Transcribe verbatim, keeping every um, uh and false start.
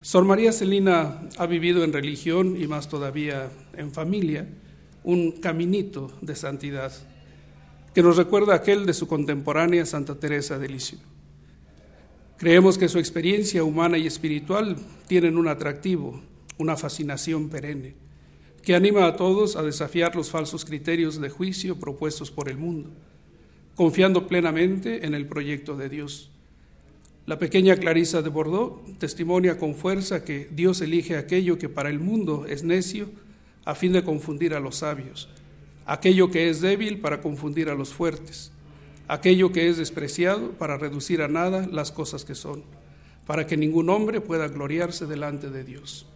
Sor María Celina ha vivido en religión y más todavía en familia un caminito de santidad que nos recuerda aquel de su contemporánea Santa Teresa de Lisieux. Creemos que su experiencia humana y espiritual tienen un atractivo, una fascinación perenne, que anima a todos a desafiar los falsos criterios de juicio propuestos por el mundo, confiando plenamente en el proyecto de Dios. La pequeña Clarisa de Bordeaux testimonia con fuerza que Dios elige aquello que para el mundo es necio a fin de confundir a los sabios, aquello que es débil para confundir a los fuertes, aquello que es despreciado para reducir a nada las cosas que son, para que ningún hombre pueda gloriarse delante de Dios.